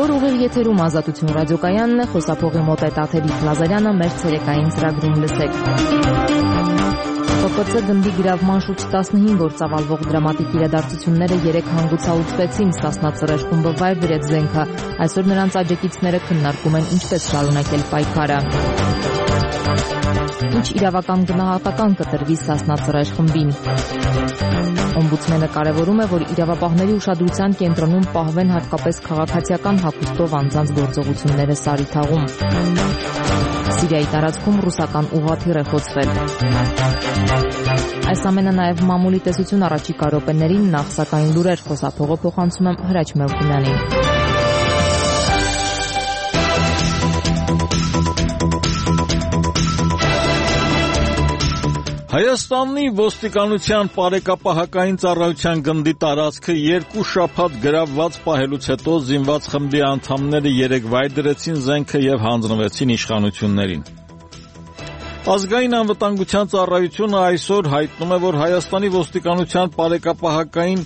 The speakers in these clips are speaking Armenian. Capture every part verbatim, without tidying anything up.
Այսօր ուղիղ եթերում Ազատություն ռադիոկայանն է, խոսափողի մոտ է Տաթևիկ Լազարյանը, մեր ցերեկային ծրագրում լսեք։ Պ Կ Ց գնդի գրավման շուրջ տասնհինգ օր ծավալվող դրամատիկ իրադարձությունները երեկ հանգուցալուծվեցին, Սասնա Ծռեր խումբը վայր դրեց զենքը, այսօր նրանց աջակիցները քննարկում են ինչպես շարունակել պայքարը։ Ինչ իրավական գնահատական կտրվի Սասնա Ծռեր խմբին։ Օմբուդսմենը կարևորում է, որ իրավապահների ուշադրության կենտրոնում պահվեն հատկապես քաղաքացիական հագուստով անձանց գործողությունները Սարիթաղում։ Սիրիայի տարածքում ռուսական ուղղաթիռ է խոցվել։ Այս ամենը նաև մամուլի տեսություն առաջիկա րոպեներին, նախ սակայն լուրեր, խոսափողը փոխանցում եմ Հրաչ Մելքումյանին։ Հայաստանի ոստիկանության բարեկապահական ծառայության գնդի տարածքը երկու շաբաթ գրավված պահելուց հետո զինված խմբի անդամները երեկ վայր դրեցին զենքը եւ հանձնվեցին իշխանություններին։ Ազգային անվտանգության ծառայությունը այսօր հայտնում է, որ Հայաստանի ոստիկանության բարեկապահական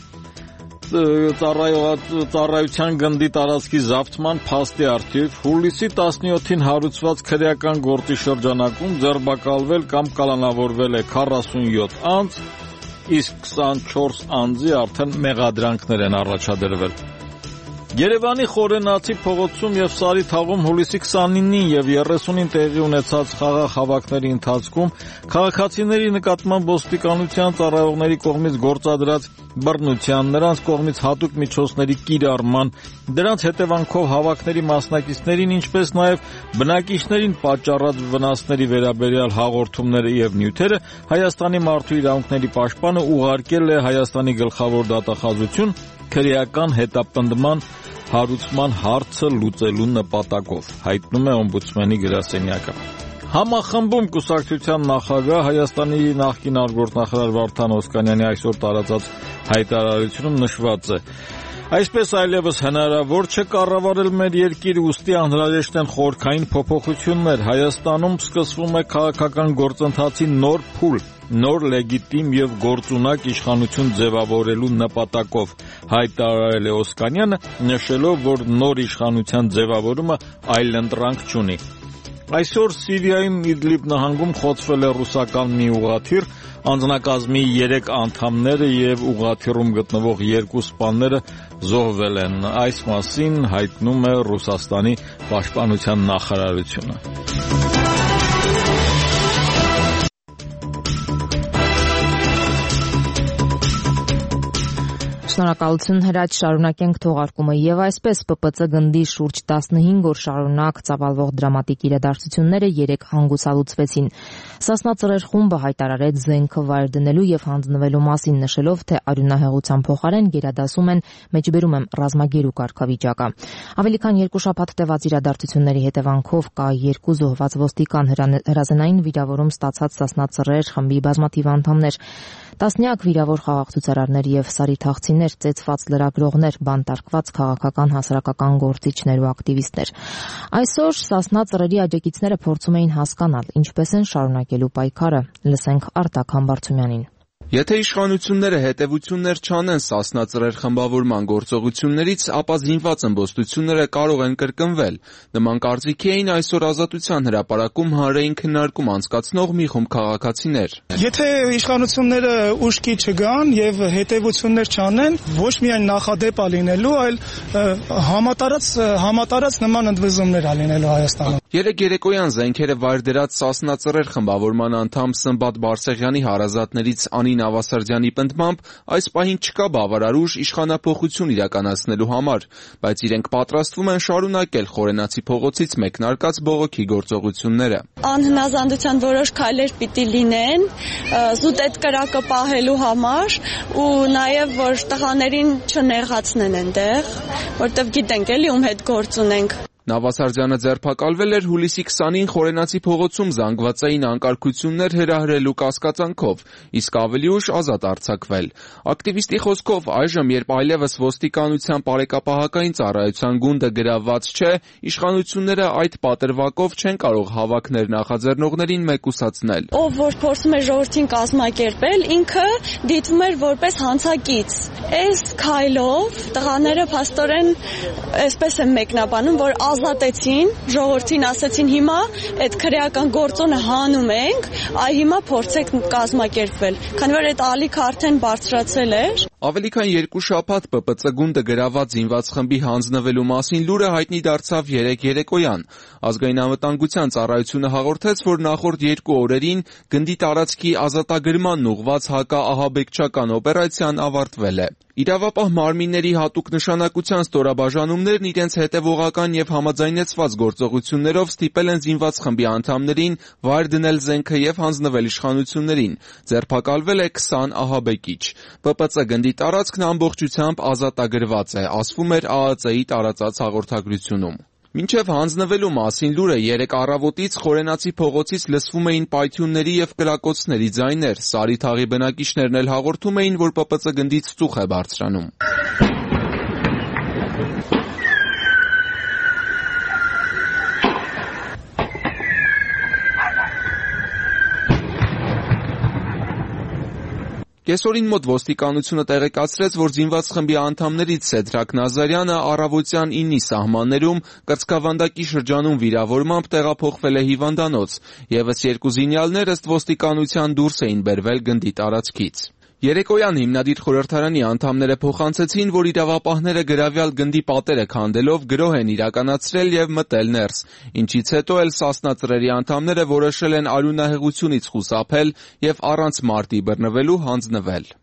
ծառայության գնդի տարածքի զավթման փաստի առթիվ հուլիսի տասնյոթին հարուցված քրեական գործի շրջանակում ձերբակալվել կամ կալանավորվել է քառասունյոթ անձ, իսկ քսանչորս անձի արդեն մեղադրանքներ են առաջադրվել։ Երևանի Խորենացի փողոցում եւ Սարիթաղում հուլիսի քսանինին եւ երեսունին տեղի ունեցած խաղաղ հավաքների ընթացքում քաղաքացիների նկատմամբ ոստիկանության ծառայողների կողմից գործադրած բռնության, նրանց կողմից հատուկ միջոցների կիրառման, դրանց հետևանքով հավաքների մասնակիցներին, ինչպես նաեւ բնակիչներին պատճառած վնասների վերաբերյալ հաղորդումները եւ նյութերը Հայաստանի մարդու իրավունքների պաշտպանը ուղարկել է Հայաստանի գլխավոր դատախազություն քրեական հետապնդման հարուցման հարցը լուծելու նպատակով, հայտնում է օմբուդսմենի գրասենյակը։ Համախմբում կուսակցության նախագահ Հայաստանի նախկին արտգործնախարար Վարդան Օսկանյանի այսօր տարածած հայտարարությունում նշված է. Այսպես այլևս հնարավոր չէ կառավարել մեր երկիրը, ուստի անհրաժեշտ են խորքային փոփոխություններ։ Հայաստանում սկսվում է քաղաքական գործընթացի նոր փուլ, նոր լեգիտիմ եւ գործունակ իշխանություն ձևավորելու նպատակով, հայտարարել է Օսկանյանը, նշելով, որ նոր իշխանության ձևավորումը այլընտրանք չունի։ Այսօր Սիրիայում Իդլիբ նահանգում խոցվել է ռուսական մի ուղղաթիռ, անձնակազմի երեք անդամները եւ ուղղաթիռում գտնվող երկու սպաները զոհվել են։ Այս մասին հայտնում է Ռուսաստանի պաշտպանության նախարարությունը։ Շնորհակալություն Հրաչ, շարունակենք թողարկումը եւ այսպես Պ Պ Ց գնդի շուրջ տասնհինգ օր շարունակ ծավալվող դրամատիկ իրադարձությունները երեկ հանգուցալուծվեցին։ Սասնա Ծռեր խումբը հայտարարեց զենքը վայր դնելու եւ հանձնվելու մասին, նշելով, թե արյունահեղության փոխարեն գերադասում են, մեջբերում եմ, ռազմագերու կարգավիճակը։ Ավելի քան երկու շաբաթ տևած իրադարձությունների հետևանքով կա երկու զոհված ոստիկան, հրազենային վիրավորում ստացած Սասնա Ծռեր խմբի բազմաթիվ անդամներ, տասնյակ վիրավոր խաղաղ ցուցարարներ եւ սարիթաղցիներ, ծեծված լրագրողներ, բանտարկված քաղաքական հասարակական գործիչներ ու ակտիվիստներ։ Այսօր Սասնա Ծռերի աջակիցները փորձում էին հասկանալ, ինչպես են շարունակելու պայքարը։ Լսենք Արտակ Համբարձումյանին։ Եթե իշխանությունները հետևություններ չանեն Սասնա Ծռեր խմբավորման գործողություններից, ապա զինված ըմբոստությունները կարող են կրկնվել։ Նման կարծիքի էին այսօր Ազատության հրապարակում հանրային քննարկում անցկացնող մի խումբ քաղաքացիներ։ Եթե իշխանությունները ուշքի չգան եւ հետևություններ չանեն, ոչ միայն նախադեպ է լինելու, այլ համատարած համատարած նման ընդվզումներ է լինելու Հայաստանում։ Երեք երեկոյան զենքերը վայր դրած Սասնա Ծռեր խմբավորման անդամ Սմբատ Բարսեղյանի հարազատներից Անին Ավասարդյանի պնդմամբ այս պահին չկա բավարար ուժ իշխանափոխություն իրականացնելու համար, բայց իրենք պատրաստվում են շարունակել Խորենացի փողոցից մեկնարկած բողոքի գործողությունները։ Անհնազանդության որոշ քայլեր պիտի լինեն զուտ այդ կրակը պահելու համար ու նաև որ տղաներին չնեղացնեն այնտեղ, որտեղ գիտենք էլի ում հետ գործ ունենք։ Նավասարդյանը ձերբակալվել էր հուլիսի քսանին Խորենացի փողոցում զանգվածային անկարգություններ հրահրելու կասկածանքով, իսկ ավելի ուշ ազատ արձակվել։ Ակտիվիստի խոսքով այժմ, երբ այլևս ոստիկանության բարեկապահական ծառայության գունդը գրավված չէ, իշխանությունները այդ պատրվակով չեն կարող հավաքներ նախաձեռնողներին մեկուսացնել։ Ով որ փորձում է ժողովրդին կազմակերպել, ինքը դիտվում էր որպես հանցակից։ Այս քայլով տղաները փաստորեն այսպես են մեկնաբանում, որ ազատեցին, ժողովրդին ասեցին հիմա այդ քրեական գործոնը հանում ենք, այ հիմա փորձեք կազմակերպվել, քանի որ այդ ալիքը արդեն բարձրացել էր։ Ավելի քան երկու շաբաթ Պ Պ Ց գունդը գրաված զինված խմբի հանձնվելու մասին լուրը հայտնի դարձավ երեկ երեկոյան։ Ազգային անվտանգության ծառայությունը հաղորդեց, որ նախորդ երկու օրերին գնդի տարածքի ազատագրմանն ուղղված հակաահաբեկչական օպերացիան ավարտվել է։ Իրավապահ մարմինների հատուկ նշանակության ստորաբաժանումներն իրենց հետևողական եւ համաձայնեցված գործողություններով ստիպել են զինված խմբի անդամներին վայր դնել զենքը եւ հանձնվել իշխանություններին։ Ձերբակալվել է քսան ահաբեկիչ։ Պ Պ Ց գնդի տարածքն ամբողջությամբ ազատագրված է, ասվում էր Ա Ա Ծ-ի տարածած հաղորդագրությունում։ Մինչև հանձնվելու մասին լուրը երեկ առավոտից Խորենացի փողոցից լսվում էին պայթյունների եւ կրակոցների ձայներ։ Սարի թաղի բնակիչներն էլ հաղորդում էին, որ Պ Պ Ց գնդից ծուխ է բարձրանում։ Կեսօրին մոտ ոստիկանությունը տեղեկացրեց, որ զինված խմբի անդամներից Սեդրակ Նազարյանը առավոտյան ինի սահմաններում կրծքավանդակի շրջանում վիրավորմամբ տեղափոխվել է հիվանդանոց, ևս երկու զինյալներ ըստ ոստիկանության դուրս էին բերվել գնդի տարածքից։ Երեկոյան հիմնադիր խորհրդարանի անդամները փոխանցեցին, որ իրավապահները գրավյալ գնդի պատերը քանդելով գրոհ են իրականացրել եւ մտել ներս, ինչից հետո էլ Սասնա ծռերի անդամները որոշել են արյունահեղությունից խուսափել եւ առանց մարտի բռնվելու հանձնվել։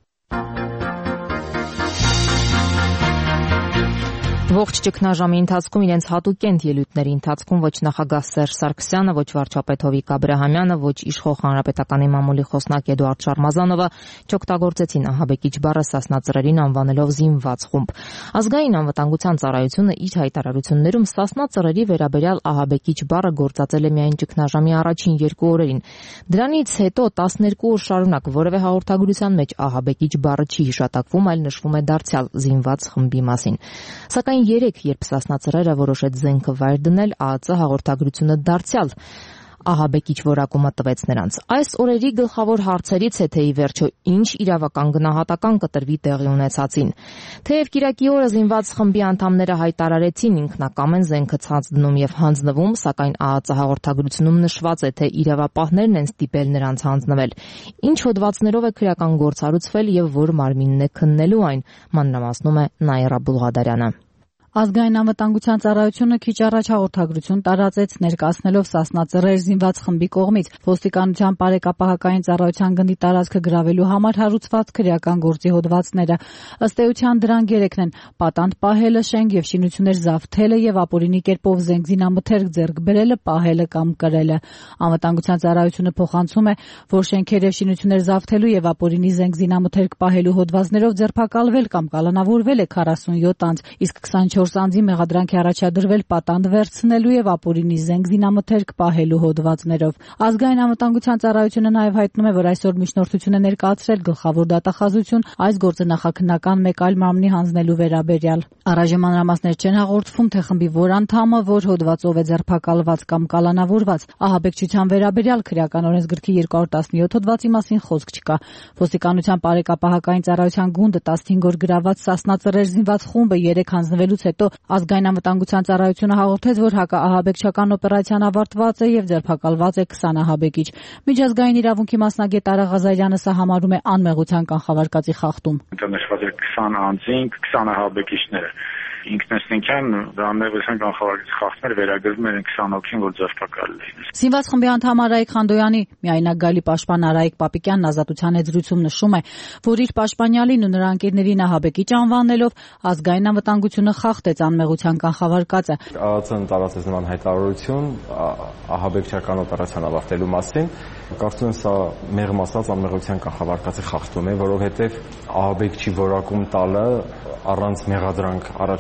Ողջ ճգնաժամի ընթացքում իրենց հատուկենտ ելույթների ընթացքում ոչ նախագահ Սերժ Սարգսյանը, ոչ վարչապետ Հովիկ Աբրահամյանը, ոչ իշխող հանրապետականի մամուլի խոսնակ Էդուարդ Շարմազանովը չօգտագործեցին ահաբեկիչ բառը Սասնա ծռերին անվանելով զինված խումբ։ Ազգային անվտանգության ծառայությունը իր հայտարարություններում Սասնա ծռերի վերաբերյալ ահաբեկիչ բառը գործածել է միայն ճգնաժամի առաջին երկու օրերին։ Դրանից հետո տասներկու օր շարունակ որևէ հաղորդագրության մեջ ահաբեկիչ բառը չի հիշատակվում, այլ նշվում է դարձյալ զինված խմբի մասին։ Սակայն երեկ, երբ Սասնա ծռերը որոշեց զենքը վայր դնել, Ա Ա Ծ հաղորդագրությունը դարձյալ ահաբեկիչ որակումը տվեց նրանց։ Այս օրերի գլխավոր հարցերից է, թե ի վերջո ինչ իրավական գնահատական կտրվի տեղի ունեցածին։ Թեև կիրակի օրը զինված խմբի անդամները հայտարարեցին ինքնակամ են զենքը ցած դնում եւ հանձնվում, սակայն Ա Ա Ծ հաղորդագրությունում նշված է, թե իրավապահներն են ստիպել նրանց հանձնվել։ Ինչ հոդվածներով է քրեական գործ հարուցվել եւ որ մարմինն է քննելու այն, մանրամասնում է Նաիրա Բուլղադարյանը։ Ազգային անվտանգության ծառայությունը քիչ առաջ հաղորդագրություն տարածեց, ներկայացնելով Սասնա ծռեր զինված խմբի կողմից ոստիկանության բարեկապահական ծառայության գնդի տարածքը գրավելու համար հարուցված քրեական գործի հոդվածները։ Ըստ էության դրանք երեքն են՝ պատանդ պահելը, շենք եւ շինություններ զավթելը եւ ապօրինի կերպով զենք զինամթերք ձեռք բերելը, պահելը կամ կրելը։ Անվտանգության ծառայությունը փոխանցում է, որ շենքեր եւ շինություններ զավթելու եւ ապօրինի զենք զինամթերք պահելու հոդվածներով ձերբակալվել կամ կալանավորվել է քառասունյոթ անձ, իսկ քսանչորս անձի մեղադրանք է առաջադրվել պատանդ վերցնելու եւ ապօրինի զենք զինամթերք պահելու հոդվածներով։ Ազգային անվտանգության ծառայությունը նաեւ հայտնում է, որ այսօր միջնորդություն է ներկայացրել գլխավոր դատախազություն այս գործը նախաքննական մեկ այլ մարմնի հանձնելու վերաբերյալ։ Առայժմ մանրամասներ չեն հաղորդվում, թե խմբի որ անդամը, որ հոդվածով է ձերբակալված կամ կալանավորված։ Ահաբեկչության վերաբերյալ քրեական օրենսգրքի երկու հարյուր տասնյոթ հոդվածի մասին խոսք չկա։ Ոստիկանության բարեկապահական ծառայության գունդը տասնհինգ օր գրաված Սասնա ծռեր զինված խումբը երեք հանձնվելուց հետո ազգային անվտանգության ծառայությունը հաղորդեց, որ հակաահաբեկչական օպերացիան ավարտված է եւ ձերբակալված է քսան ահաբեկիչ։ Միջազգային իրավունքի մասնագետ Արա Ղազարյանը սա համարում է անմեղության կանխավարկածի խախտում։ Նշված է քսան անձին, քսան ահաբեկիչները։ Ինքնըստինքյան դա անմեղության կանխավարկածի խախտումներ վերագրվում են քսան հոգին, որ ձերբակալել էին։ Զինված խմբի անդամ Արայիկ Խանդոյանի միայնակ գալի պաշտպան Արայիկ Պապիկյանն ազատության եզրույցում նշում է, որ իր պաշտպանյալին ու նրա ընկերներին ահաբեկիչ անվանելով ազգային անվտանգությունը խախտեց անմեղության կանխավարկածը։ Ա Ա Ծ-ն տարածեց նման հայտարարություն ահաբեկչական օպերացիան ավարտելու մասին։ Կարծում եմ սա մեղմ ասած անմեղության կանխավարկածի խախտում է, որովհետև ահաբեկչի որակում տալը առանց մեղադրանք առաջ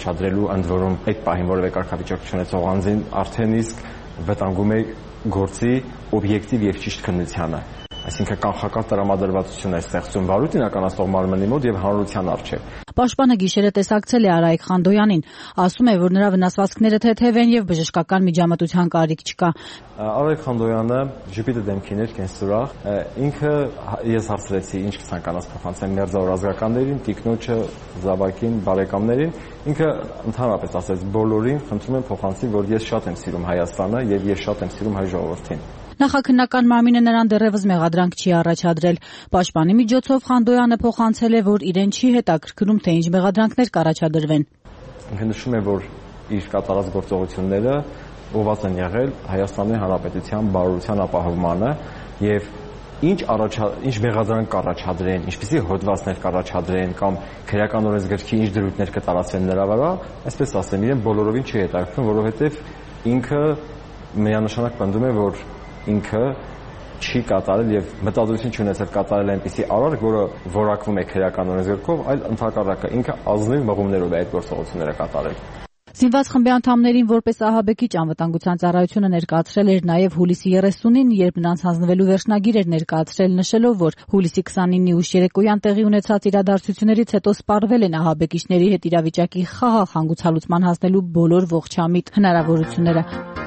առաջադրելու ընդ որում այդ պահին որևէ կարգավիճակ չունեցող անձին արդեն իսկ վտանգում է գործի օբյեկտիվ եւ ճիշտ քննությանը։ Այսինքն կանխական տրամադրվածություն է ստեղծում վարույթ իրականացնող մարմնի մոտ եւ հանրության առջեւ։ Պաշտպանը գիշերը տեսակցել է Արայիկ Խանդոյանին, ասում է, որ նրա վնասվածքները թեթև են եւ բժշկական միջամտության կարիք չկա։ Արայիկ Խանդոյանը ժպիտը դեմքին էր, կենսուրախ, ինքը ես հարցրեցի ինչ կցանկանաս փոխանցեմ մերձավոր ազգականներին, տիկնոջը, զավակին, բարեկամներին, ինքը ընդհանրապես ասեց բոլորին խնդրում եմ փոխանցի, որ ես շատ եմ սիրում Հայաստանը եւ ես շատ եմ սիրում հայ ժողովրդին։ Նախաքննական մարմինը նրան դեռևս մեղադրանք չի առաջադրել։ Պաշտպանի միջոցով Խանդոյանը փոխանցել է, որ իրեն չի հետաքրքրում, թե ինչ մեղադրանքներ կառաջադրվեն։ Ինքը նշում է, որ իր կատարած գործողությունները ուղղված են եղել Հայաստանի Հանրապետության բարօրության ապահովմանը եւ ինչ առաջ ինչ մեղադրանք կառաջադրեն, ինչպիսի հոդվածներ կառաջադրեն կամ քրեական օրենսգրքի ինչ դրույթներ կտարածեն նրա վրա, այսպես ասեմ, իրեն բոլորովին չի հետաքրքրում, որովհետեւ ինքը միանշանակ պնդում է, որ ինքը չի կատարել եւ մտադրություն չունեցել կատարել այնպիսի արարք, որը որակվում է քրեական օրենսգրքով, այլ ընդհակառակը ինքը ազնիվ մղումներով է այդ գործողությունները կատարել։ Զինված խմբի անդամներին որպես ահաբեկիչ անվտանգության ծառայությունը ներկայացրել էր նաև հուլիսի երեսունին, երբ նրանց հանձնվելու վերջնագիր էր ներկայացրել, նշելով, որ հուլիսի քսանինի ուշ երեկոյան տեղի ունեցած իրադարձություններից հետո սպառվել են ահաբեկիչների հետ իրավիճակի խաղաղ հանգուցալուծման հասնելու բոլոր ողջամիտ հնարավորությունները։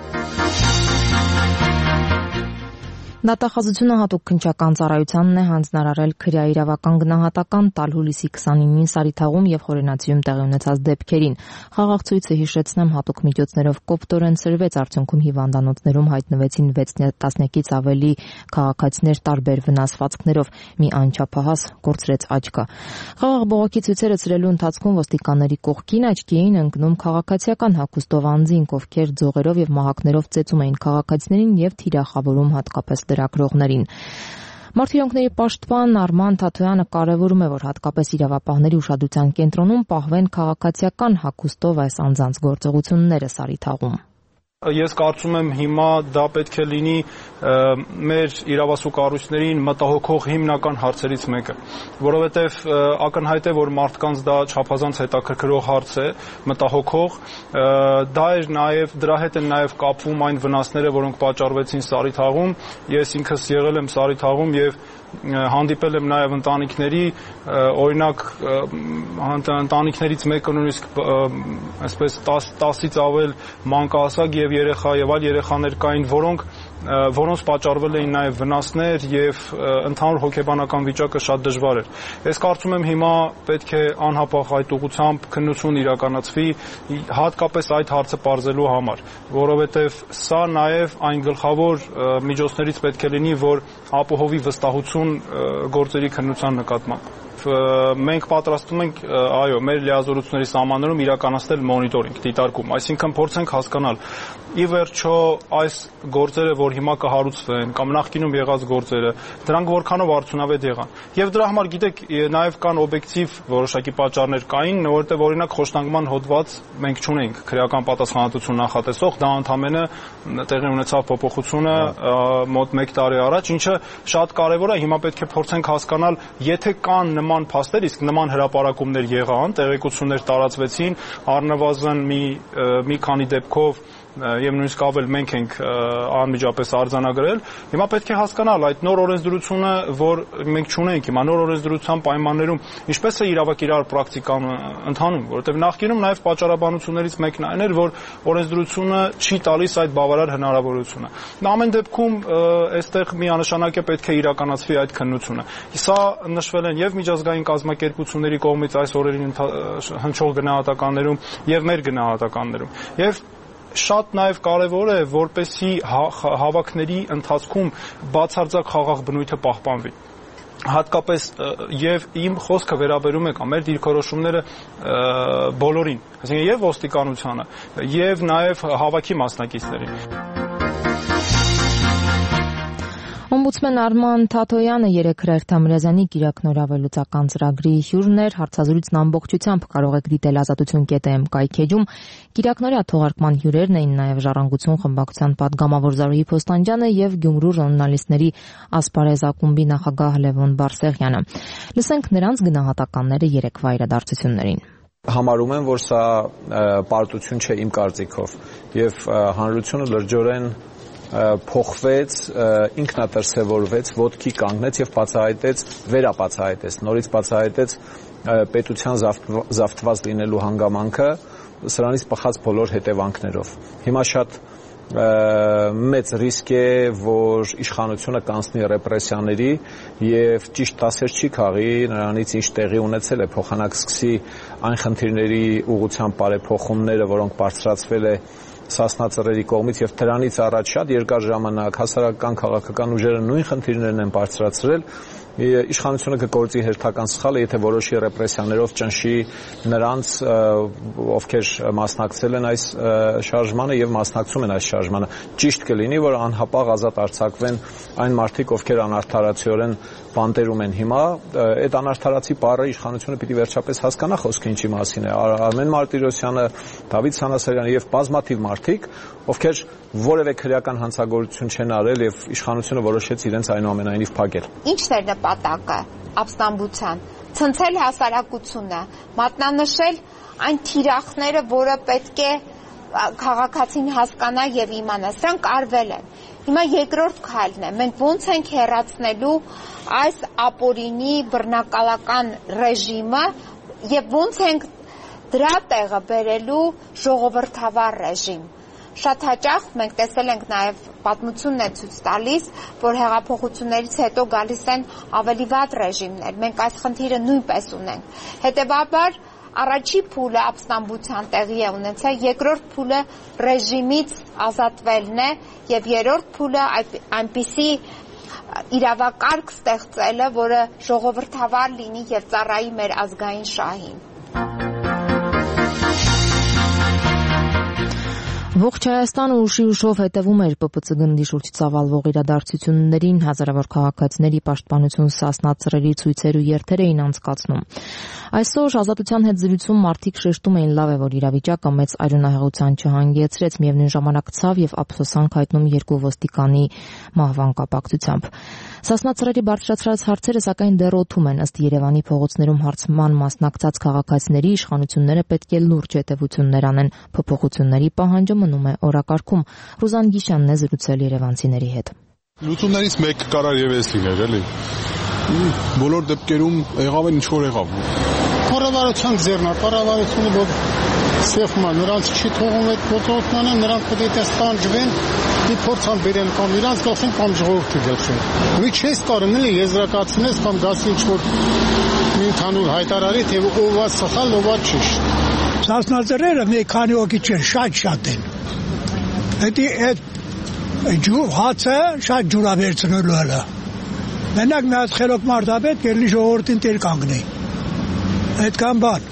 Դատախազությունը հատուկ քննչական ծառայությանն է հանձնարարել քրյա իրավական գնահատական տալ հուլիսի քսանինին Սարիթաղում եւ Խորենացիում տեղի ունեցած դեպքերին։ Խաղաղ ցույցը հիշեցնեմ հատուկ միջոցներով կոպտորեն սրվեց, արդյունքում հիվանդանոցներում հայտնվեցին վեց տասնյակից ավելի քաղաքացիներ տարբեր վնասվածքներով, մի անչափահաս կորցրեց աչքը։ Խաղաղ բողոքի ցույցերը ցրելու ընթացքում ոստիկանների կողքին աչքի էին ընկնում քաղաքացիական հագուստով անձինք, ովքեր ձողերով եւ մահակներով ծեծում էին քաղաքացիներին եւ թիրախավորում հատկապես լրագրողներին։ Մարդիրոնքների պաշտպան Արման Թաթոյանը կարևորում է, որ հատկապես իրավապահների ուշադրության կենտրոնում պահվեն քաղաքացիական հագուստով այս անձանց գործողությունները Սարիթաղում։ Ես կարծում եմ հիմա դա պետք է լինի մեր իրավասու կառույցներին մտահոգող հիմնական հարցերից մեկը, որովհետև ակնհայտ է, որ մարդկանց դա չափազանց հետաքրքրող հարց է, մտահոգող, դա էր նաև դրա հետ են նաև կապվում այն վնասները, որոնք պատճառվեցին Սարիթաղում, ես ինքս եղել եմ Սարիթաղում եւ հանդիպել եմ նաև ընտանիքների, օրինակ ընտանիքներից մեկը նույնիսկ այսպես տասից ավել մանկահասակ եւ երեխա եւ այլ երեխաներ կային, որոնք որոնց պատճառվել էին նաև վնասներ եւ ընդհանուր հոգեբանական վիճակը շատ դժվար էր։ Ես կարծում եմ հիմա պետք է անհապաղ այդ ուղղությամբ քննություն իրականացվի հատկապես այդ հարցը պարզելու համար, որովհետեւ սա նաև այն գլխավոր միջոցներից պետք է լինի, որ ապահովի վստահություն գործերի քննության նկատմամբ։ Մենք պատրաստվում ենք, այո, մեր լիազորությունների սահմաններում իրականացնել մոնիտորինգ, դիտարկում, այսինքն փորձենք հասկանալ ի վերջո այս գործերը, որ հիմա կհարուցվեն կամ նախկինում եղած գործերը, դրանք որքանով արդյունավետ եղան։ Եվ դրա համար գիտեք, նաև կան օբյեկտիվ որոշակի պատճառներ կային, որովհետև օրինակ խոշտանգման հոդված մենք չունենք քրեական պատասխանատվություն նախատեսող, դա ընդամենը տեղի ունեցավ փոփոխությունը մոտ մեկ տարի առաջ, ինչը շատ կարևոր է, հիմա պետք է փորձենք հասկանալ, եթե կան նման փաստեր, իսկ նման հրապարակումներ եղան, տեղեկություններ տարածվեցին, առնվազն մի մի քանի դեպքով եւ նույնիսկ ավել մենք ենք անմիջապես արձանագրել։ Հիմա պետք է հասկանալ այդ նոր օրենսդրությունը, որ մենք չունենք հիմա նոր օրենսդրության պայմաններում ինչպես է իրավակ իրար պրակտիկան ընթանում, որովհետեւ նախկինում նաեւ պատճառաբանություններից մեկն այն էր, որ օրենսդրությունը չի տալիս այդ բավարար հնարավորությունը։ Ամեն դեպքում այստեղ միանշանակ է պետք է իրականացվի այդ քննությունը։ Սա նշվել են եւ միջազգային կազմակերպությունների կողմից այս օրերին հնչող գնահատականներում եւ մեր գնահատականներում։ Եվ շատ նաև կարևոր է, որպեսզի հավաքների ընթացքում բացարձակ խաղաղ բնույթը պահպանվի։ Հատկապես եւ իմ խոսքը վերաբերում է կամ մեր դիրքորոշումները բոլորին, այսինքն եւ ոստիկանությանը, եւ նաև հավաքի մասնակիցներին։ Օմբուդսմեն Արման Թաթոյանը երեկ հրաժարամրազյանի կիրակնորավելուծական ծրագրի հյուրն էր, հարցազրույցն ամբողջությամբ կարող եք դիտել ազատություն կետ էմ կայքեջում։ Կիրակնորյա թողարկման հյուրերն էին նաև Ժառանգություն խմբակցության պատգամավոր Զարուհի Փոստանջյանը եւ Գյումրու ժուրնալիստների ասպարեզ ակումբի նախագահ Լևոն Բարսեղյանը։ Լսենք նրանց գնահատականները երեկվա իրադարձություններին։ Համարում եմ, որ սա պարտություն չէ իմ կարծիքով, եւ հանրությունը լրջորեն փոխվեց, ինքնատրսևորվեց, ոտքի կանգնեց եւ բացահայտեց, վերաբացահայտեց, նորից բացահայտեց պետության զավթված լինելու հանգամանքը սրանից բխած բոլոր հետևանքներով։ Հիմա շատ մեծ ռիսկ է, որ իշխանությունը կանցնի ռեպրեսիաների եւ ճիշտ դասեր չի քաղի նրանից ինչ տեղի ունեցել է, փոխանակ սկսի այն խնդիրների ուղղությամբ բարեփոխումները, որոնք բարձրացվել է Սասնա ծռերի կողմից եւ դրանից առաջ շատ երկար ժամանակ հասարակական քաղաքական ուժերը նույն խնդիրներն են բարձրացրել, իշխանությունը կգործի հերթական սխալը, եթե որոշի ռեպրեսիաներով ճնշի նրանց, ովքեր մասնակցել են այս շարժմանը եւ մասնակցում են այս շարժմանը։ Ճիշտ կլինի, որ անհապաղ ազատ արձակվեն այն մարդիկ, ովքեր անարդարացիորեն բանտերում են հիմա, այդ անարդարացի բառը իշխանությունը պիտի վերջապես հասկանա խոսքը ինչի մասին է։ Արմեն Մարտիրոսյանը, Դավիթ Սանասարյանը եւ բազմաթիվ մարդիկ, ովքեր որևէ քրեական հանցագործություն չեն արել եւ իշխանությունը որոշեց իրենց այնուամենայնիվ փակել։ Ինչն է նպատակը ապստամբության, ցնցել հասարակությունը, մատնանշել այն թիրախները, որը պետք է քաղաքացին հասկանա եւ իմանա, սրանք արվել են։ Հիմա երկրորդ քայլն է, մենք ոնց ենք հեռացնելու այս ապօրինի բռնակալական ռեժիմը եւ ոնց ենք դրա տեղը բերելու ժողովրդավար ռեժիմ։ Շատ հաճախ մենք տեսել ենք նաև պատմությունն է ցույց տալիս, որ հեղափոխություններից հետո գալիս են ավելի վատ ռեժիմներ։ Մենք այս խնդիրը նույնպես ունենք։ Հետևաբար առաջի փուլը ապստամբության տեղի է ունեցել, երկրորդ փուլը ռեժիմից ազատվելն է եւ երրորդ փուլը այնպիսի իրավակարգ ստեղծելը, որը ժողովրդավար լինի եւ ծառայի մեր ազգային շահին։ Ողջ Հայաստանը ուշի ուշով հետևում էր ՊՊՑ գնդի շուրջ ծավալվող իրադարձություններին, հազարավոր քաղաքացիների պաշտպանություն Սասնա ծռերի ցույցեր ու երթեր էին անցկացնում։ Այսօր Ազատության հետ զրույցում մարդիկ շեշտում էին, լավ է, որ իրավիճակը մեծ արյունահեղության չհանգեցրեց, միևնույն ժամանակ ցավ եւ ափսոսանք հայտնում երկու ոստիկանի մահվան կապակցությամբ։ Սասնա ծռերի բարձրացրած հարցերը սակայն դեռ օդում են, ըստ Երևանի փողոցներում հարցման մասնակցած քաղաքացիների իշխանությունները պետք է լուրջ հետևություններ անեն, փոփոխությունների պահանջը մնում է օրակարգում։ Ռուզան Գիշյանն է զրուցել երևանցիների հետ։ Լուծումներից մեկը կարար եւ էս լիներ, էլի։ Բոլոր դեպքերում եղավ են ինչ որ եղավ։ Կառավարության ձեռնա, կառավարությունը որ սեղմա, նրանց չի թողում այդ փոփոխությունը, նրանք պետք է ստանջվեն, մի փորձան բերեն կամ իրանց գլխին կամ ժողովրդի գլխին։ Մի չես կարող էլի եզրակացնես կամ գասի ինչ որ մի ընդհանուր հայտարարի, թե ով է սխալ, ով է ճիշտ։ Սասնա ծռերը մի քանի հոգի չեն, շատ-շատ են։ Դա այդ ջու հացը շատ ջուրավերցնելու է։ Մենակ մի հատ խելոք մարդաբեդ գերլի ժողովրդին տեր կանգնի։ Այդքան բան։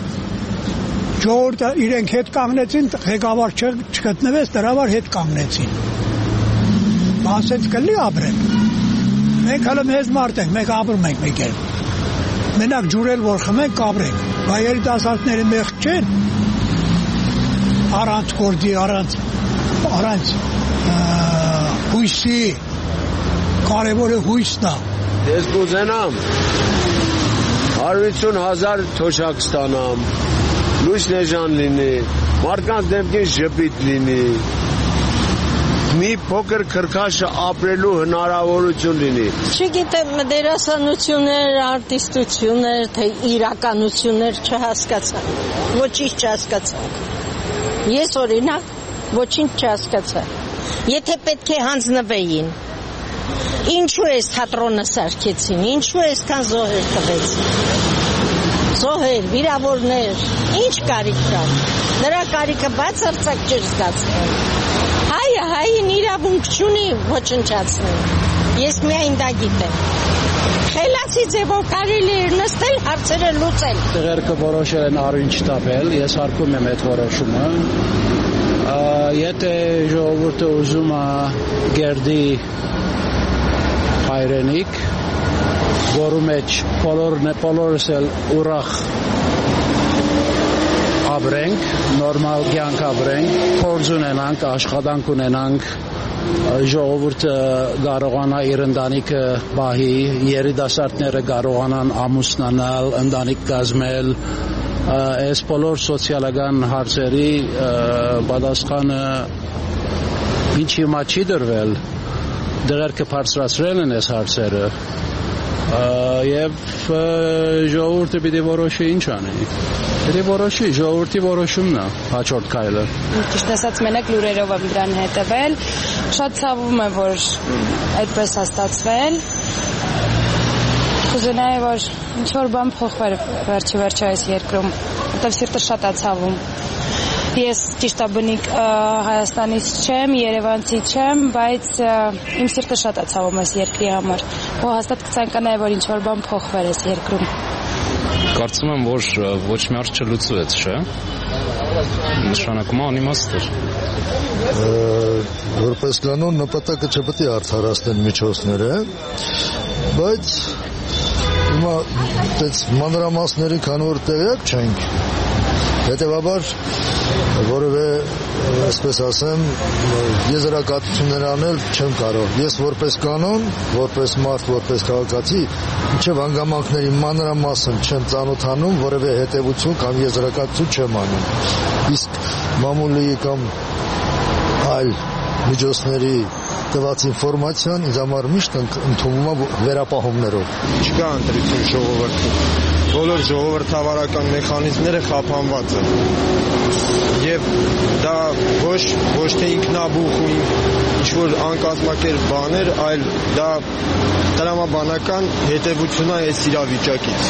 Ժողովուրդը իրենք հետ կանգնեցին, ղեկավար չգտնվեց, դրավար հետ կանգնեցին։ Ասեց կլի ապրեն։ Մենք հələ մեզ մարդ ենք, մենք ապրում ենք մեկ էլ։ Մենակ ջուրել որ խմենք, կապրենք։ Բայց երիտասարդները մեղք չեն։ Առանց գործի, առանց առանց հույսի, կարևորը հույսն է։ Ես կուզենամ հարյուն հազար թոշակ ստանամ, լույս նեժան լինի, մարդկանց դեպքին ժպիտ լինի, մի փոքր քրքաշը ապրելու հնարավորություն լինի։ Չգիտեմ, դերասանություններ, արտիստություններ, թե իրականություններ չհասկացա, ոչինչ չհասկացանք։ Ես օրինակ ոչինչ չհասկացա։ Եթե պետք է հանձնվեին, ինչու էս թատրոնը սարքեցին, ինչու էսքան զոհեր տվեցին։ Զոհեր, վիրավորներ, ինչ կարիք կար։ Նրա կարիքը բացարձակ չէր զգացվում։ Հայը հային իրավունք չունի ոչնչացնել։ Ես միայն դա գիտեմ։ Խելացի ձևով կարելի էր նստել, հարցերը լուծել։ Տղերքը որոշել են արույն չտապել, ես հարկում եմ այդ որոշումը։ Եթե ժողովուրդը ուզում է գերդի հայրենիք, որու մեջ բոլորն է բոլորս էլ ուրախ ապրենք, նորմալ կյանք ապրենք, փորձ ունենանք, աշխատանք ունենանք, ժողովուրդը կարողանա իր ընտանիքը բահի, երիտասարդները կարողանան ամուսնանալ, ընտանիք կազմել, այս բոլոր սոցիալական հարցերի պատասխանը ինչ հիմա չի դրվել, դեղերքը բարձրացրել են այս հարցերը եւ ժողովուրդը պիտի որոշի ինչ անի։ Պիտի որոշի, ժողովրդի որոշումն է հաջորդ քայլը։ Ճիշտ ասած մենակ լուրերով եմ դրան հետևել, շատ ցավում է, որ այդպես է ստացվել։ Կուզենայի, որ ինչ-որ բան փոխվեր վերջի վերջո այս երկրում, որտեղ սիրտը շատ է ցավում։ Ես ճիշտ է բնիկ Հայաստանից չեմ, Երևանցի չեմ, բայց իմ սիրտը շատ է ցավում այս երկրի համար։ Ու հաստատ կցանկանայի, որ ինչ-որ բան փոխվեր այս երկրում։ Կարծում եմ, որ ոչ մի հարց չլուծվեց, չէ՞։ Նշանակում է անիմաստ էր։ Որպես կանոն նպատակը չպետք է արդարացնել միջոցները, բայց հիմա այդպես մանրամասների քանի որ տեղյակ չենք, հետևաբար որևէ, այսպես ասեմ, եզրակացություններ անել չեմ կարող։ Ես որպես կանոն, որպես մարդ, որպես քաղաքացի, մինչև հանգամանքների մանրամասն չեմ ծանոթանում, որևէ հետևություն կամ եզրակացություն չեմ անում։ Իսկ մամուլի կամ այլ միջոցների տված ինֆորմացիան ինձ համար միշտ ընդունվում է վերապահումներով։ Չկա ընտրություն ժողովրդի։ Բոլոր ժողովրդավարական մեխանիզմները խափանված են։ Եվ դա ոչ ոչ թե ինքնաբուխ ու ինչ-որ անկազմակերպ բաներ, այլ դա տրամաբանական հետևություն է այս իրավիճակից։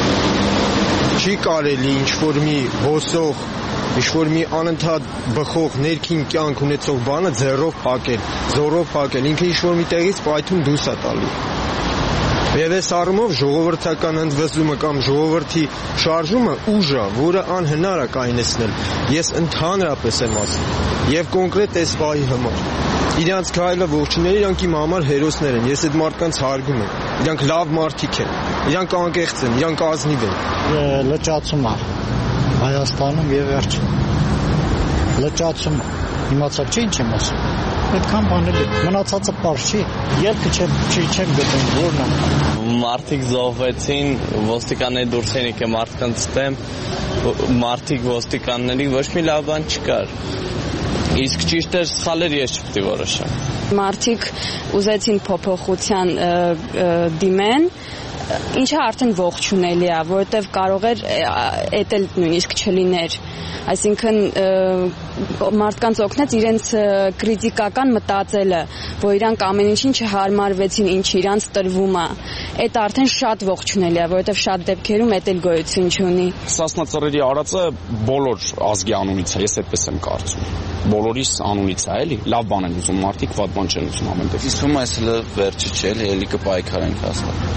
Չի կարելի ինչ-որ մի հոսող, ինչ-որ մի անընդհատ բխող ներքին կյանք ունեցող բանը ձեռով փակել, զորով փակել, ինքը ինչ-որ մի տեղից պայթում դուրս է տալու։ Եվ այս առումով ժողովրդական ընդվզումը կամ ժողովրդի շարժումը ուժ է, որը անհնար է կայունեցնել։ Ես ընդհանրապես եմ ասում, եւ կոնկրետ այս բայի համար։ Իրանց քայլը ողջունել, իրանք իմ համար հերոսներ են, ես այդ մարդկանց հարգում եմ։ Իրանք լավ մարդիկ են, իրանք անկեղծ են, իրանք ազնիվ են։ Լճացում է Հայաստանում եւ վերջին։ Լճացում իմացակ չի ինչ եմ ասում։ Այդքան բաներ մնացածը պարզ չի, ելքը չեմ գտնում, որն է։ Մարդիկ զոհվեցին, ոստիկանների դուրս են եկել մարդկանց դեմ, մարդիկ ոստիկանների ոչ մի լավ բան չկար։ Իսկ ճիշտ էր, սխալ էր, ես չպետք է որոշեմ։ Մարդիկ ուզեցին փոփոխության դիմեն, ինչը արդեն ողջունելի է, որովհետև կարող էր էդ էլ նույնիսկ չլիներ։ Այսինքն մարդկանց օգնեց իրենց կրիտիկական մտածելը, որ իրանք ամեն ինչին չհարմարվեցին, ինչ իրանց տրվում է։ Այդ արդեն շատ ողջունելի է, որովհետև շատ դեպքերում էդ էլ գոյություն չունի։ Սասնա ծռերի արածը բոլոր ազգի անունից է, ես այդպես եմ կարծում։ Բոլորիս անունից է, էլի։ Լավ բան են ուզում մարդիկ, վատ բան չեն ուզում ամեն դեպքում։ Իսկ ում այս հələ վերջը չէ, էլի կպայքարենք հաստատ։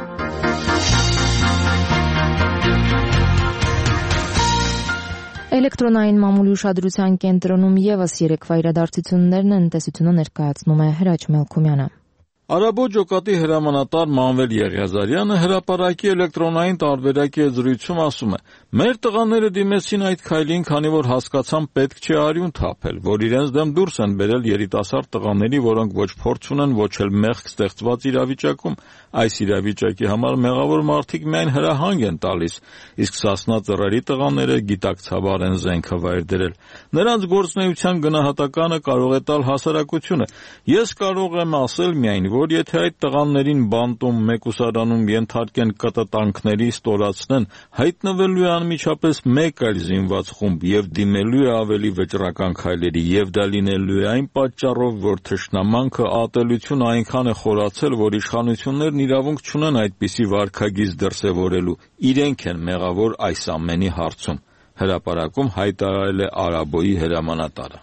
Էլեկտրոնային մամուլի ուշադրության կենտրոնում եւս երեկվա իրադարձություններն են, տեսությունը ներկայացնում է Հրաչ Մելքումյանը։ Արաբո ջոկատի հրամանատար Մանվել Եղիազարյանը հրապարակի էլեկտրոնային տարբերակի զրույցում ասում է. «Մեր տղաները դիմեցին այդ քայլին, քանի որ հասկացան պետք չէ արյուն թափել, որ իրենց դեմ դուրս են բերել երիտասարդ տղաների, որոնք ոչ փորձ ունեն, ոչ էլ մեղք ստեղծված իրավիճակում։ Այս իրավիճակի համար մեղավոր մարդիկ միայն հրահանգ են տալիս, իսկ Սասնա ծռերի տղաները գիտակցաբար են զենքը վայր դրել։ Նրանց գործունեության գնահատականը կարող է տալ հասարակությունը։ Ես կարող եմ ասել միայն, որ եթե այդ տղաներին բանտում մեկուսարանում ենթարկեն կտտանքների ստորացնեն, հայտնվելու է անմիջապես մեկ այլ զինված խումբ եւ դիմելու է ավելի վճռական քայլերի, եւ դա լինելու է այն պատճառով, որ թշնամանքը ատելությունը այնքան է խորացել, որ իշխանություններն իրավունք չունեն այդպիսի վարքագիծ դրսևորելու։ Իրենք են մեղավոր այս ամենի հարցում», հրապարակում հայտարարել է Արաբոյի հրամանատարը։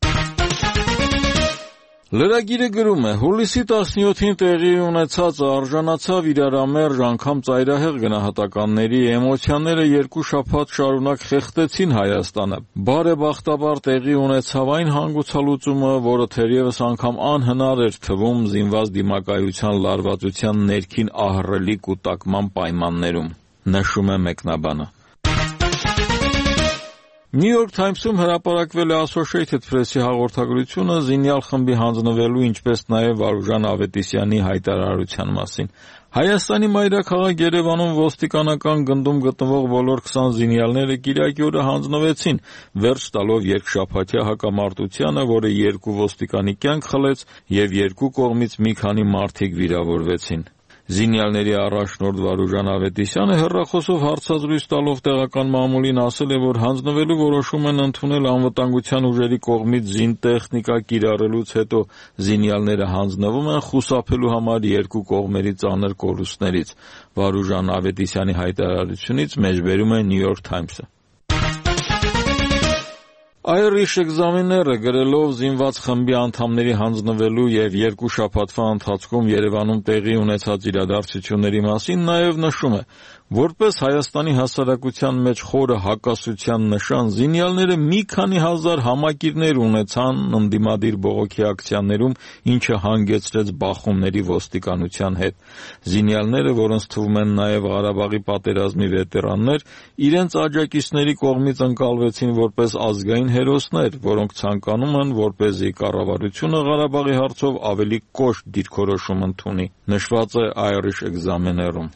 Լրագիրը գրում է. հուլիսի տասնյոթին տեղի ունեցածը արժանացավ իրարամերժ անգամ ծայրահեղ գնահատականների, էմոցիաները երկու շաբաթ շարունակ խեղդեցին Հայաստանը։ Բարեբախտաբար տեղի ունեցավ այն հանգուցալուծումը, որը թերևս անգամ անհնար էր թվում զինված դիմակայության լարվածության ներքին ահռելի կուտակման պայմաններում, նշում է մեկնաբանը։ New York Times-ում հրապարակվել է Associated Press-ի հաղորդագրությունը զինյալ խմբի հանձնվելու, ինչպես նաև Վարուժան Ավետիսյանի հայտարարության մասին։ Հայաստանի մայրաքաղաք Երևանում ոստիկանական գնդում գտնվող բոլոր քսան զինյալները կիրակի օրը հանձնվեցին, վերջ տալով երկշաբաթյա հակամարտությանը, որը երկու ոստիկանի կյանք խլեց և երկու կողմից մի քանի մարդիկ վիրավորվեցին։ Զինյալների առաջնորդ Վարուժան Ավետիսյանը հեռախոսով հարցազրույց տալով տեղական մամուլին ասել է, որ հանձնվելու որոշում են ընդունել անվտանգության ուժերի կողմից զինտեխնիկա կիրառելուց հետո զինյալները հանձնվում են խուսափելու համար երկու կողմերի ծանր կորուստներից։ Վարուժան Ավետիսյանի հայտարարությունից մեջբերում է New York Times-ը։ Irish Examiner-ը գրելով զինված խմբի անդամների հանձնվելու և երկու շաբաթվա ընթացքում Երևանում տեղի ունեցած իրադարձությունների մասին նաև նշում է, որպես Հայաստանի հասարակության մեջ խորը հակասության նշան, զինյալները մի քանի հազար համակիրներ ունեցան ընդդիմադիր բողոքի ակցիաներում, ինչը հանգեցրեց բախումների ոստիկանության հետ։ Զինյալները, որոնց թվում են նաև Ղարաբաղի պատերազմի վետերաններ, իրենց աջակիցների կողմից ընկալվեցին որպես ազգային հերոսներ, որոնք ցանկանում են, որպեսզի կառավարությունը Ղարաբաղի հարցով ավելի կոշտ դիրքորոշում ընդունի, նշված է Irish Examiner-ում։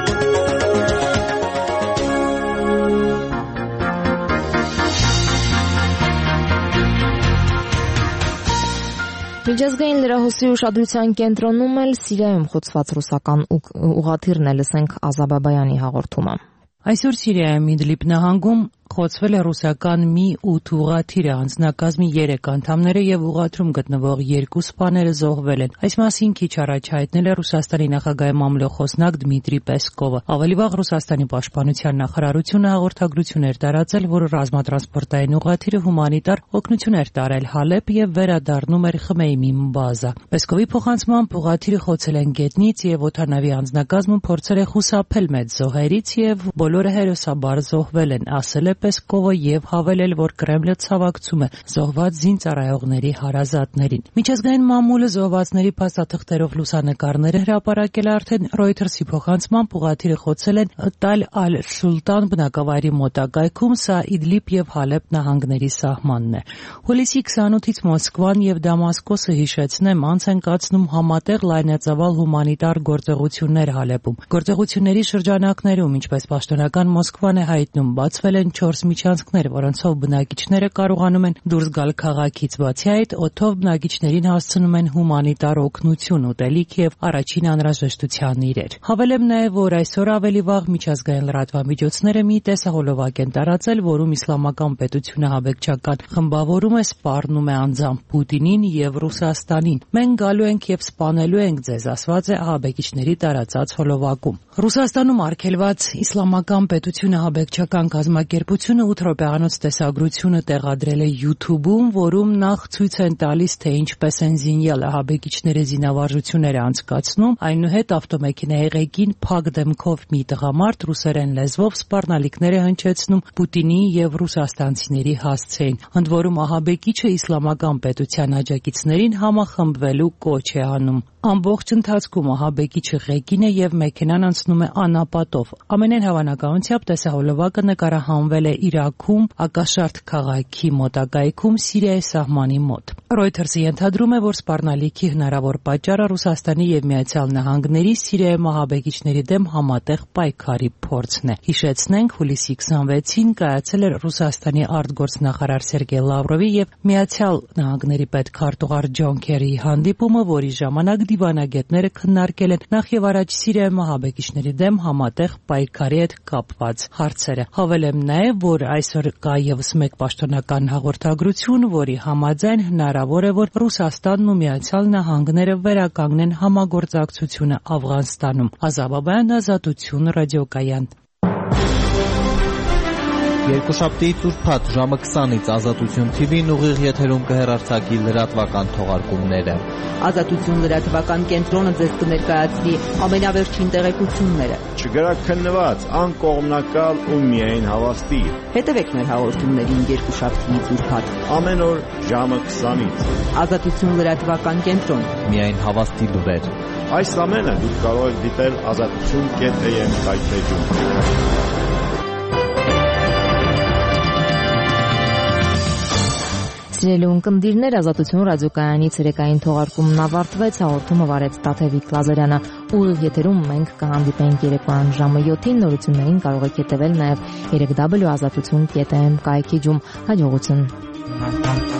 Միջազգային լրահոսի ուշադրության կենտրոնում էլ Սիրիայում խոցված ռուսական ուղղաթիռն է, լսենք Ազա Բաբայանի հաղորդումը։ Այսօր Սիրիայում Իդլիբ նահանգում խոցվել է ռուսական մի ութ ուղղաթիռը, անձնակազմի երեք անդամները եւ ուղղաթիռում գտնվող երկու սպաները զոհվել են։ Այս մասին քիչ առաջ հայտնել է Ռուսաստանի նախագահի մամլոխոսնակ Դմիտրի Պեսկովը։ Ավելի վաղ Ռուսաստանի պաշտպանության նախարարությունը հաղորդագրություն էր տարածել, որ ռազմատրանսպորտային ուղղաթիռը հումանիտար օգնություն էր տարել Հալեբ եւ վերադառնում էր Խմեյմի բազա։ Պեսկովի փոխանցմամբ ուղղաթիռը խոցել են գետնից եւ օդանավի անձնակազմը փորձել է խուսափել մեծ զոհերից եւ բոլորը հերոսաբար զոհվել են, ասել է Պեսկովը եւ հավելել, որ Կրեմլը ցավակցում է զոհված զինծառայողների հարազատներին։ Միջազգային մամուլը զոհվածների փաստաթղթերով լուսանկարներ է հրապարակել արդեն Reuters-ի փոխանցմամբ ուղղաթիռը խոցել են Տալ Ալ-Սուլտան բնակավայրի մոտակայքում, սա Իդլիբ եւ Հալեբ նահանգների սահմանն է։ Հուլիսի քսանութից Մոսկվան եւ Դամասկոսը, հիշեցնեմ, անց են կացնում համատեղ լայնածավալ հումանիտար գործողություններ Հալեբում։ Գործողությունների շրջանակներում, ինչպես պաշտոնական Մոսկվան է հայտնում, բացվել են չորս միջանցքներ, որոնցով բնակիչները կարողանում են դուրս գալ քաղաքից։ Բացի այդ, օդով բնակիչներին հասցնում են հումանիտար օգնություն, ուտելիք եւ առաջին անհրաժեշտության իրեր։ Հավելեմ նաեւ, որ այսօր ավելի վաղ միջազգային լրատվամիջոցները մի տեսահոլովակ են տարածել, որում իսլամական պետությունը հաբեկչական խմբավորում է, սպառնում է անձամբ Պուտինին եւ Ռուսաստանին։ Մենք գալու ենք եւ սպանելու ենք ձեզ, ասված է ահաբեկիչների տարածած հոլովակում։ Ռուսաստանում արգելված իսլամական պետությունը հաբեկչական կազմակերպությունը ութ րոպեանոց տեսագրությունը տեղադրել է YouTube-ում, որում նախ ցույց են տալիս, թե ինչպես են զինյալ ահաբեկիչները զինավարժություններ անցկացնում, այնուհետ ավտոմեքենայի ղեկին փակ դեմքով մի տղամարդ ռուսերեն լեզվով սպառնալիքներ է հնչեցնում Պուտինի եւ ռուսաստանցիների հասցեին։ Ընդ որում ահաբեկիչը իսլամական պետության աջակիցներին համախմբվելու կոչ է անում։ Ամբողջ ընթացքում ահաբեկիչը ղեկին է եւ մեքենան անցնում է անապատով։ Ամենայն հավանականությամբ տեսահոլովակը նկարահանվել է Իրաքում, Ակաշարտ քաղաքի մոտակայքում Սիրիայի սահմանի մոտ։ Reuters-ը ենթադրում է, որ սպառնալիքի հնարավոր պատճառը Ռուսաստանի եւ Միացյալ Նահանգների Սիրիայում ահաբեկիչների դեմ համատեղ պայքարի փորձն է։ Հիշեցնենք, հուլիսի քսանվեցին կայացել էր Ռուսաստանի արտգործնախարար Սերգեյ Լավրովի եւ Միացյալ Նահանգների պետքարտուղար Ջոն Քերիի հանդիպումը, որի ժամանակ դիվանագետները քննարկել են նախ եւ առաջ Սիրիայում ահաբեկիչների դեմ համատեղ պայքարի հետ կապված հարցերը։ Հավելեմ նաեւ, որ այսօր կա եւս մեկ պաշտոնական հաղորդագրություն, որի համաձայն հնարավոր է, որ Ռուսաստանն ու Միացյալ Նահանգները վերականգնեն համագործակցությունը Աֆղանստանում։ Ազա Բաբայան, Ազատություն, ռադիոկայան։ Երկուշաբթի ուրբաթ ժամը քսանից Ազատություն թի վին ուղիղ եթերում կհեռարձակի լրատվական թողարկումները։ Ազատություն լրատվական կենտրոնը ձեզ կներկայացնի ամենավերջին տեղեկությունները։ Չգրաքննված, անկողմնակալ ու միայն հավաստի։ Հետևեք մեր հաղորդումներին երկուշաբթիից ուրբաթ ամեն օր ժամը քսանից։ Ազատություն լրատվական կենտրոն։ Միայն հավաստի լուրեր։ Այս ամենը դուք կարող եք դիտել ազատություն կետ էյ էմ սայթեջում։ Սիրելի ունկնդիրներ, Ազատություն ռադիոկայանի ցերեկային թողարկումն ավարտվեց, հաղորդումը վարեց Տաթևիկ Լազարյանը։ Ուղիղ եթերում մենք կհանդիպենք երեկոյան ժամը յոթին, նորություններին կարող եք հետևել նաև երեք w ազատություն կետ am կայքեջում։ Հաջողություն։